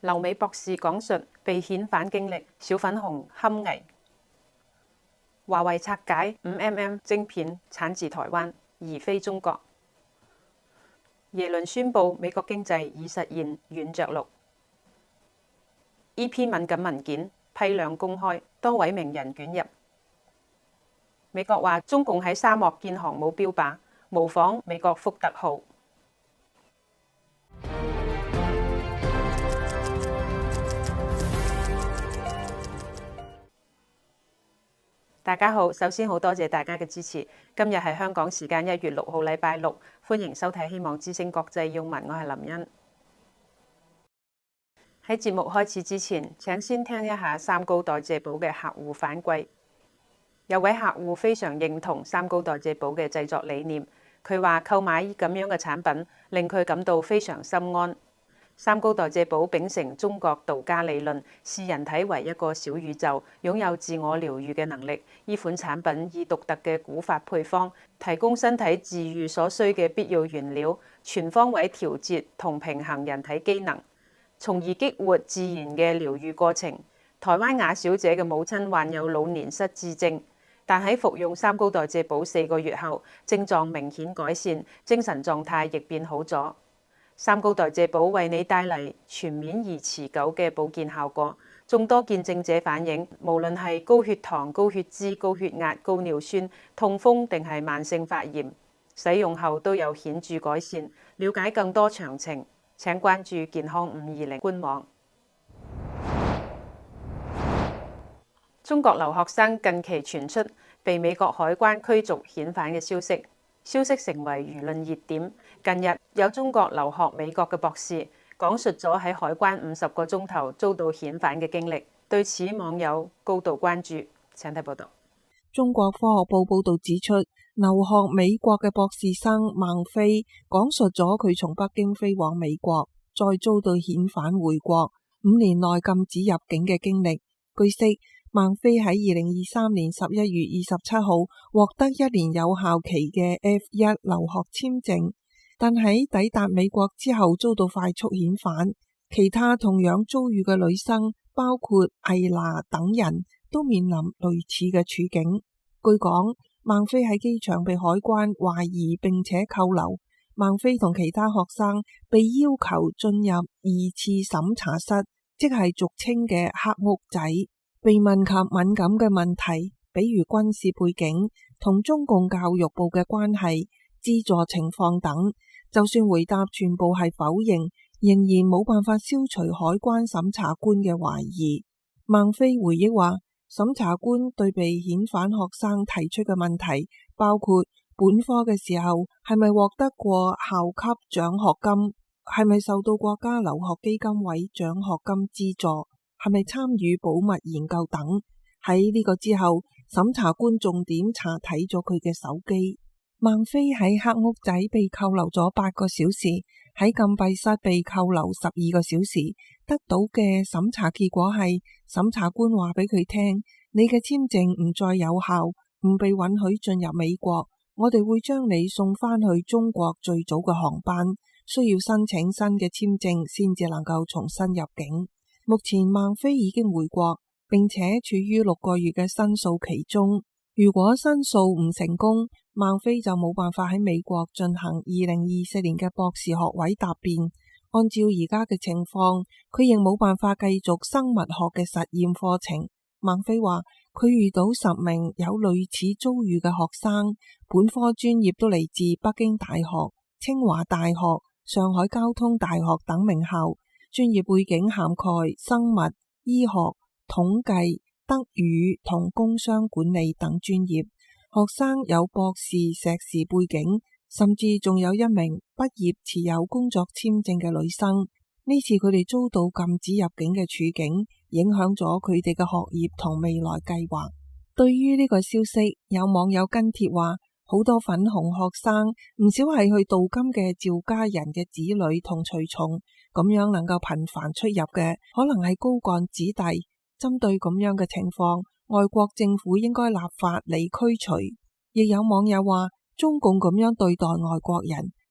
留美博士講述被遣返經歷，小粉紅堪危。華為拆解 5mm 晶片產自台灣，而非中國。耶倫宣布美國經濟已實現軟着陸。EP 敏感文件批量公開，多位名人捲入。美國話中共喺沙漠建航母標靶，模仿美國福特號。大家好，首先好多謝大家嘅支持。今日係香港時間1月6號禮拜六，歡迎收睇希望之聲國際要聞，我係林茵。喺節目開始之前，請先聽一下三高代謝寶嘅客戶反饋。有位客戶非常認同三高代謝寶嘅製作理念，佢話購買咁樣嘅產品令佢感到非常心安。三高代謝寶秉承中國道家理論，視人體為一個小宇宙，擁有自我療愈嘅能力。呢款產品以獨特嘅古法配方，提供身體自愈所需嘅必要原料，全方位調節同平衡人體機能，從而激活自然嘅療愈過程。台灣雅小姐嘅母親患有老年失智症，但喺服用三高代謝寶4個月後，症狀明顯改善，精神狀態亦變好咗。三高代謝寶為你帶嚟全面而持久嘅保健效果。眾多見證者反映，無論係高血糖、高血脂、高血壓、高尿酸、痛風定係慢性發炎，使用後都有顯著改善。了解更多詳情，請關注健康520官網。中國留學生近期傳出被美國海關驅逐遣返嘅消息，成為輿論熱點。近日有中國留學美國嘅博士講述咗喺海關50個鐘頭遭到遣返嘅經歷，對此網友高度關注。請睇報道。 中國科學報報道指出，留學美國嘅博士生孟非講述咗佢從北京飛往美國，再遭到遣返回國，5年內禁止入境嘅經歷。據悉，孟非喺2023年11月27號獲得1年有效期嘅 F1 留學簽證。但喺抵達美國之後遭到快速遣返，其他同樣遭遇嘅女生，包括艾娜等人都面臨類似嘅處境。據講，孟非喺機場被海關懷疑並且扣留，孟非同其他學生被要求進入2次審查室，即係俗稱嘅黑屋仔，被問及敏感嘅問題，比如軍事背景、同中共教育部嘅關係、資助情況等，就算回答全部係否認，仍然冇辦法消除海關審查官嘅懷疑。孟非回憶話，審查官對被遣返學生提出嘅問題包括本科嘅時候係咪獲得過校級獎學金，係咪受到國家留學基金委獎學金資助，係咪參與保密研究等。喺呢個之後，審查官重點查睇咗佢嘅手機。孟非喺黑屋仔被扣留咗8個小時，喺禁閉室被扣留12個小時，得到嘅審查結果係，審查官話俾佢聽，你嘅簽證唔再有效，唔被允許進入美國，我哋會將你送返去中國最早嘅航班，需要申請新嘅簽證先至能夠重新入境。目前孟非已經回國，並且處於6個月嘅申訴期中。如果申訴唔成功，孟非就冇辦法喺美國進行2024年嘅博士學位答辯。按照而家嘅情況，佢仍冇辦法繼續生物學嘅實驗課程。孟非話佢遇到10名有類似遭遇嘅學生，本科專業都嚟自北京大學、清華大學、上海交通大學等名校，專業背景涵蓋生物、醫學、統計、德語同工商管理等專業，學生有博士、碩士背景，甚至仲有1名畢業持有工作簽證嘅女生。呢次佢哋遭到禁止入境嘅處境，影響咗佢哋嘅學業同未來計劃。對於呢個消息，有網友跟帖話，好多粉紅學生唔少係去鍍金嘅趙家人嘅子女同隨從，咁樣能夠頻繁出入嘅，可能係高幹子弟。針對咁樣嘅情況，外國政府應該立法嚟驅除。亦有網友話，中共咁樣對待外國人，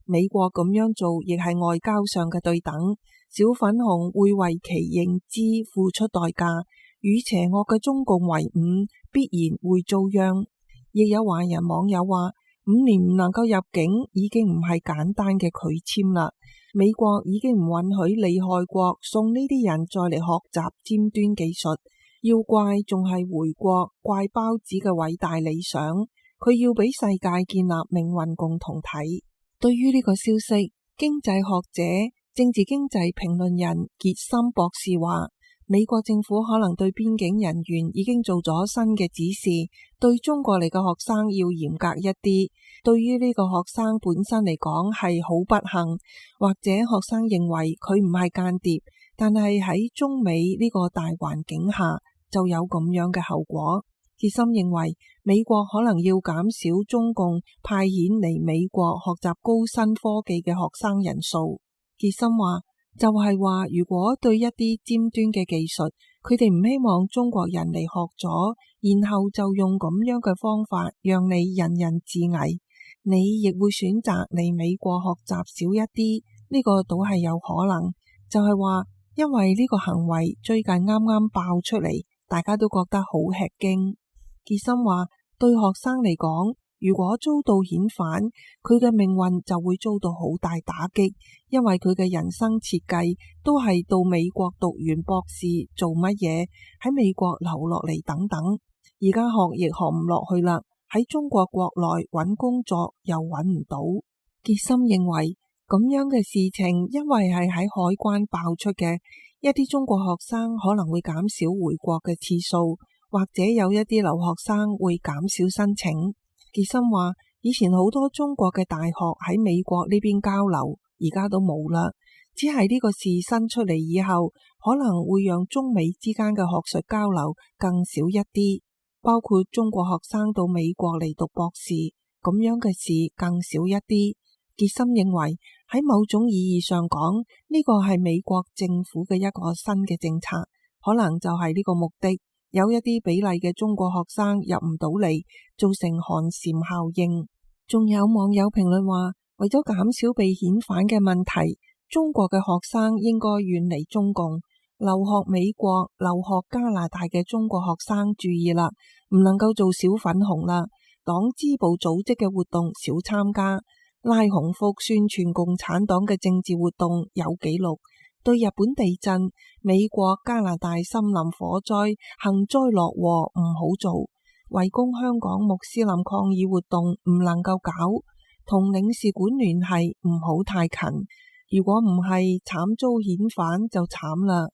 美國咁樣做亦係外交上嘅對等。小粉紅會為其認知付出代價，與邪惡嘅中共為伍，必然會遭殃。亦有華人網友話，5年唔能夠入境已經唔係簡單嘅拒簽啦。美國已經唔允許利害國送呢啲人再嚟學習尖端技術，要怪仲係回國怪包子嘅偉大理想。佢要俾世界建立命運共同體。對於呢個消息，經濟學者、政治經濟評論人傑森博士話，美國政府可能對邊境人員已經做咗新嘅指示，對中國嚟嘅學生要嚴格一啲。對於呢個學生本身嚟講係好不幸，或者學生認為佢唔係間諜，但係喺中美呢個大環境下就有咁樣嘅後果。傑森認為美國可能要減少中共派遣嚟美國學習高新科技嘅學生人數。傑森話就係話，如果對一啲尖端嘅技術，佢哋唔希望中國人嚟學咗，然後就用咁樣嘅方法讓你人人自危，你亦會選擇嚟美國學習少一啲。呢個倒係有可能，就係話因為呢個行為最近啱啱爆出嚟，大家都覺得好吃驚。傑森話對學生嚟講，如果遭到遣返，佢嘅命運就會遭到好大打擊，因為佢嘅人生設計都係到美國讀完博士做乜嘢，喺美國留落嚟等等。而家學亦學唔落去啦，喺中國國內揾工作又揾唔到。傑森認為咁樣嘅事情，因為係喺海關爆出嘅，一啲中國學生可能會減少回國嘅次數，或者有一啲留學生會減少申請。傑森話以前好多中國嘅大學喺美國呢邊交流，而家都冇啦，只係呢個事新出嚟以後，可能會讓中美之間嘅學術交流更少一啲，包括中國學生到美國嚟讀博士，咁樣嘅事更少一啲。傑森認為喺某種意義上講，呢個係美國政府嘅一個新嘅政策，可能就係呢個目的。有一啲比例嘅中國學生入唔到嚟，造成寒蟬效應。仲有網友評論話，為咗減少被遣返嘅問題，中國嘅學生應該遠離中共。留學美國、留學加拿大嘅中國學生注意啦，唔能夠做小粉紅啦，黨支部組織嘅活動少參加，拉紅幅宣傳共產黨嘅政治活動有記錄。對日本地震、美國、加拿大森林火災幸災樂禍唔好做，圍攻香港穆斯林抗議活動唔能夠搞，同領事館聯繫唔好太近，如果唔係慘遭遣返就慘啦。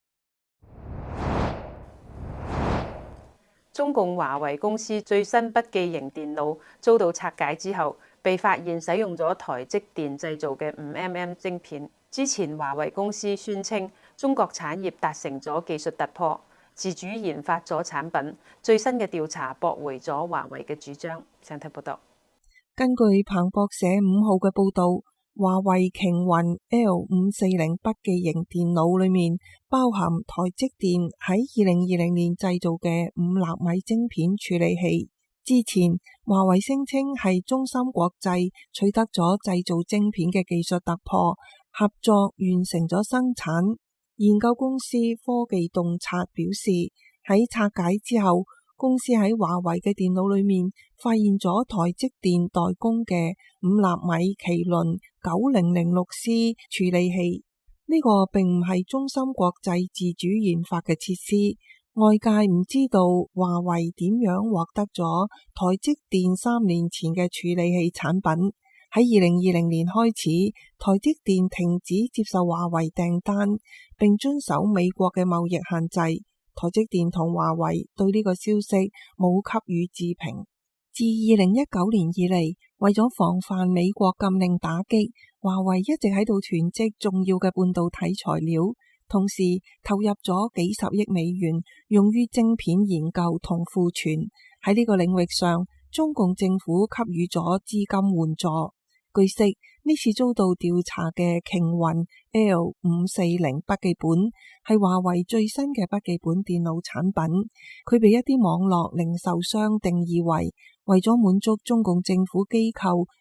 中共華為公司最新筆記型電腦遭到拆解之後，被發現使用咗台積電製造嘅5mm晶片。之前華為公司宣稱中國產業達成咗技術突破，自主研發咗產品。最新嘅調查駁回咗華為嘅主張。請睇報道。 根據彭博社5號嘅報導，華為擎雲 L540筆記型電腦裏面包含台積電喺2020年製造嘅5納米晶片處理器。之前華為聲稱係中芯國際取得咗製造晶片嘅技術突破，合作完成咗生產。研究公司科技洞察表示，喺拆解之後，公司喺華為嘅電腦裏面發現咗台積電代工嘅5納米麒麟 9006C 處理器。呢個並唔係中芯國際自主研發嘅設施，外界唔知道華為點樣獲得咗台積電3年前嘅處理器產品。喺2020年開始，台積電停止接受華為訂單，並遵守美國嘅貿易限制。台積電同華為對呢個消息冇給予置評。自2019年以嚟，為咗防範美國禁令打擊，華為一直喺度囤積重要嘅半導體材料，同時投入咗幾十億美元用於晶片研究同庫存。喺呢個領域上，中共政府給予咗資金援助。據悉，呢次遭到調查嘅擎雲 L540筆記本係華為最新嘅筆記本電腦產品。佢被一啲網絡零售商定義為咗滿足中共政府機構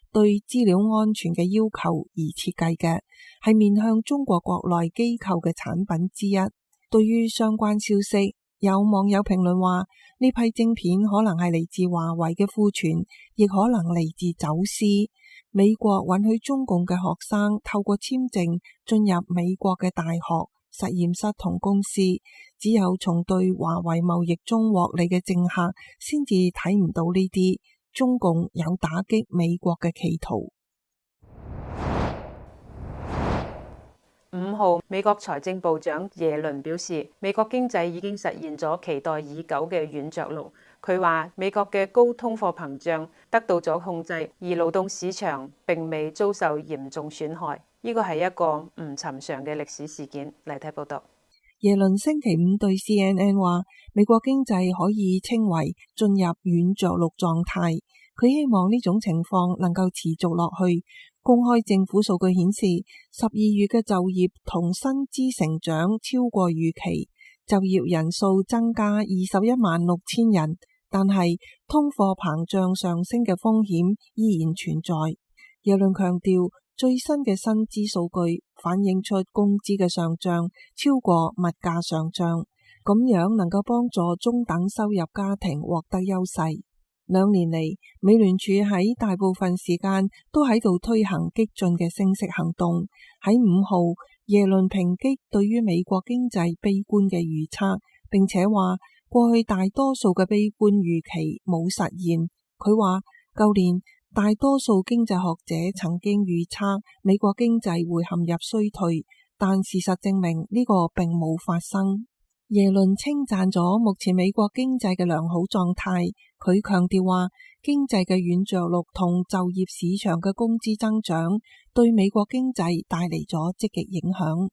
對資料安全嘅要求而設計嘅，係面向中國國內機構嘅產品之一。對於相關消息，有網友評論話，呢批晶片可能係嚟自華為嘅庫存，亦可能嚟自走私。美國允許中共嘅學生透過簽證進入美國嘅大學、實驗室同公司，只有從對華為貿易中獲利嘅政客先至睇唔到呢啲。中共有打擊美國嘅企圖。 5號，美國財政部長耶倫表示，美國經濟已經實現咗期待已久嘅軟着陸。佢話美國嘅高通貨膨脹得到咗控制，而勞動市場並未遭受嚴重損害。呢個係一個唔尋常嘅歷史事件。嚟睇報道。 耶倫星期五對 CNN 話，美國經濟可以稱為進入軟着陸狀態。佢希望呢種情況能夠持續落去。公開政府數據顯示，12月嘅就業同薪資成長超過預期，就業人數增加216000人，但係通貨膨脹上升嘅風險依然存在。耶倫強調，最新嘅薪資數據反映出工資嘅上漲超過物價上漲，咁樣能夠幫助中等收入家庭獲得優勢。2年嚟，美聯儲喺大部分時間都喺度推行激進嘅升息行動。喺5號，耶倫抨擊對於美國經濟悲觀嘅預測，並且話過去大多數嘅悲觀預期冇實現。佢話舊年大多數經濟學者曾經預測美國經濟會陷入衰退，但事實證明呢個並冇發生。耶倫稱讚咗目前美國經濟嘅良好狀態，佢強調話經濟嘅軟着陸同就業市場嘅工資增長對美國經濟帶嚟咗積極影響。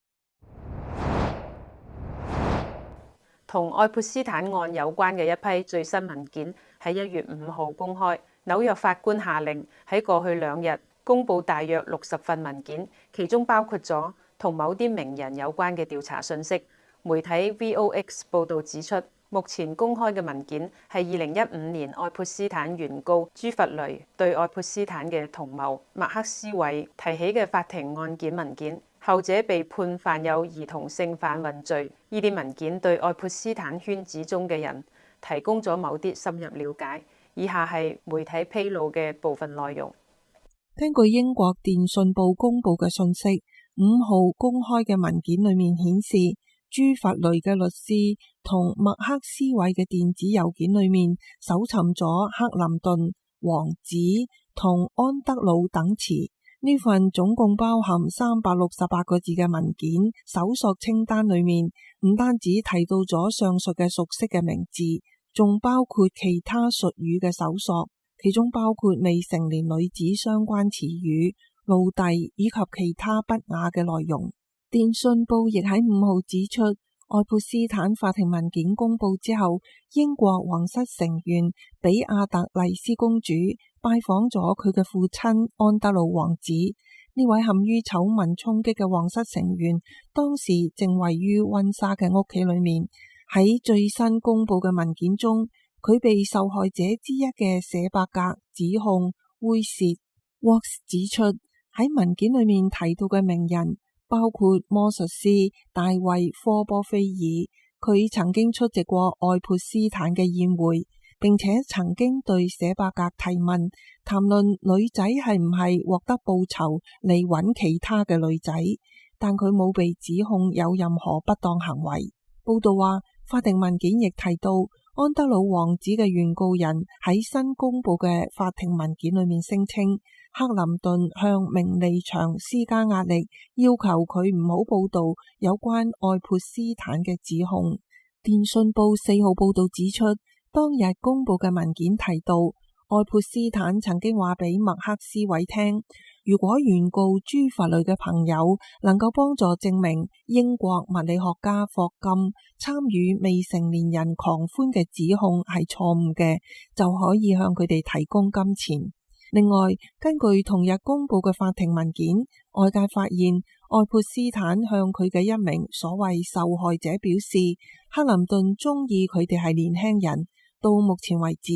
同愛潑斯坦案有關嘅一批最新文件喺1月5號公開，紐約法官下令喺過去2日公佈大約60份文件，其中包括咗同某啲名人有關嘅調查信息。媒體 VOX 報導指出，目前公開嘅文件係2015年愛潑斯坦原告朱弗雷對愛潑斯坦嘅同謀麥克斯韋提起嘅法庭案件文件，後者被判犯有兒童性販運罪。呢啲文件對愛潑斯坦圈子中嘅人提供咗某啲深入了解。以下係媒體披露嘅部分內容。 根據英國電訊報公佈嘅信息，5號公開嘅文件裏面顯示，朱弗雷嘅律師同麥克斯韋嘅電子郵件裏面搜尋咗克林頓、王子同安德魯等詞。呢份總共包含368個字嘅文件搜索清單裏面，唔單止提到咗上述嘅熟悉嘅名字，仲包括其他術語嘅搜索，其中包括未成年女子相關詞語、奴隸以及其他不雅嘅內容。電訊報亦喺5號指出，愛潑斯坦法庭文件公佈之後，英國皇室成員比亞特麗斯公主拜訪咗佢嘅父親安德魯王子。呢位陷於醜聞衝擊嘅皇室成員，當時正位於溫莎嘅屋企裏面。喺最新公佈嘅文件中，佢被受害者之一嘅舍伯格指控猥褻。Vox 指出，喺文件裏面提到嘅名人包括魔術師大衛科波菲爾，佢曾經出席過愛潑斯坦嘅宴會，並且曾經對舍伯格提問，談論女仔係唔係獲得報酬嚟揾其他嘅女仔，但佢冇被指控有任何不當行為。報道話，法庭文件亦提到，安德魯王子嘅原告人喺新公佈嘅法庭文件裏面聲稱，克林頓向明利場施加壓力，要求佢唔好報道有關愛潑斯坦嘅指控。電訊報4號報道指出，當日公佈嘅文件提到，愛潑斯坦曾經話俾麥克斯韋聽，如果原告朱弗雷嘅朋友能夠幫助證明英國物理學家霍金參與未成年人狂歡嘅指控係錯誤嘅，就可以向佢哋提供金錢。另外，根據同日公佈嘅法庭文件，外界發現愛潑斯坦向佢嘅一名所謂受害者表示，克林頓中意佢哋係年輕人。到目前為止，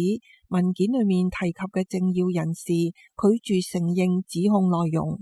文件裏面提及嘅政要人士拒絕承認指控內容。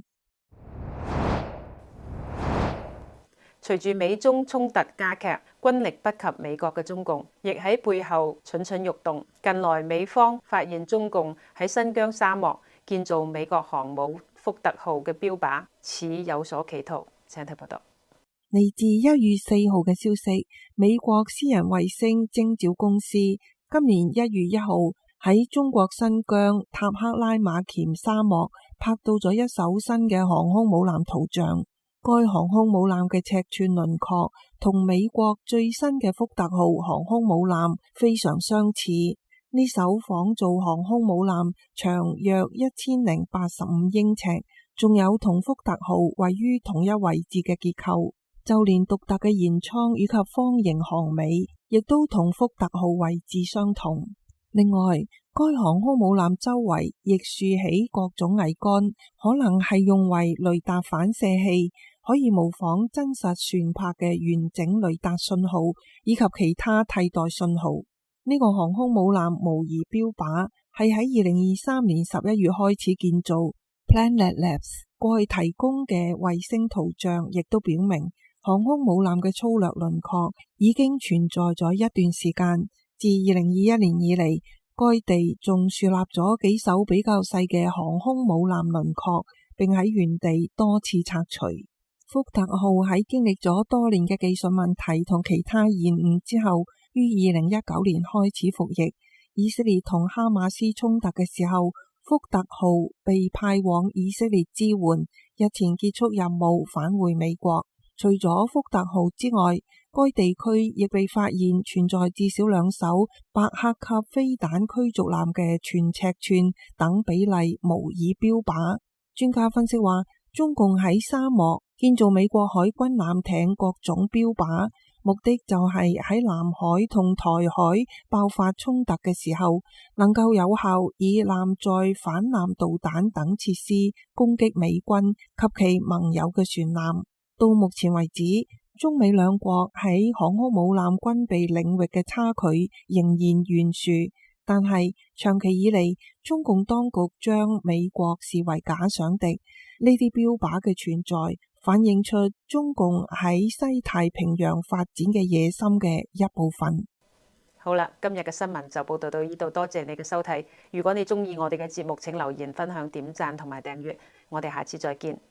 隨住美中衝突加劇，軍力不及美國嘅中共，亦喺背後蠢蠢欲動。近來美方發現中共喺新疆沙漠建造美國航母福特號嘅標靶，似有所企圖。請睇報道。 嚟自1月4號嘅消息，美國私人衛星偵照公司今年1月1號喺中國新疆塔克拉瑪乾沙漠拍到咗一艘新嘅航空母艦圖像。該航空母艦嘅尺寸輪廓同美國最新嘅福特號航空母艦非常相似。呢艘仿造航空母艦長約1085英尺，仲有同福特號位於同一位置嘅結構，就連獨特嘅舷艙以及方形航尾亦都同福特號位置相同。另外，該航空母艦周圍亦豎起各種桅杆，可能係用為雷達反射器，可以模仿真實船舶嘅完整雷達信號以及其他替代信號。呢個航空母艦模擬標靶係喺2023年11月開始建造。Planet Labs 過去提供嘅衛星圖像亦都表明，航空母艦嘅粗略輪廓已經存在咗一段時間。自2021年以嚟，該地仲樹立咗幾艘比較細嘅航空母艦輪廓，並喺原地多次拆除。福特號喺經歷咗多年嘅技術問題同其他延誤之後，於2019年開始服役。以色列同哈馬斯衝突嘅時候，福特號被派往以色列支援，日前結束任務返回美國。除咗福特號之外，該地區亦被發現存在至少2艘伯克級飛彈驅逐艦嘅全尺寸等比例模擬標靶。專家分析話，中共喺沙漠建造美國海軍艦艇各種標靶，目的就係喺南海同台海爆發衝突嘅時候，能夠有效以艦載反艦導彈等設施攻擊美軍及其盟友嘅船艦。到目前為止，中美兩國喺航空母艦軍備領域嘅差距仍然懸殊，但係長期以嚟，中共當局將美國視為假想敵。呢啲標靶嘅存在反映出中共喺西太平洋發展嘅野心嘅一部分。 好啦，今日嘅新聞就報道到呢度，多謝你嘅收睇。如果你鍾意我哋嘅節目，請留言、分享、點讚同埋訂閱。我哋下次再見。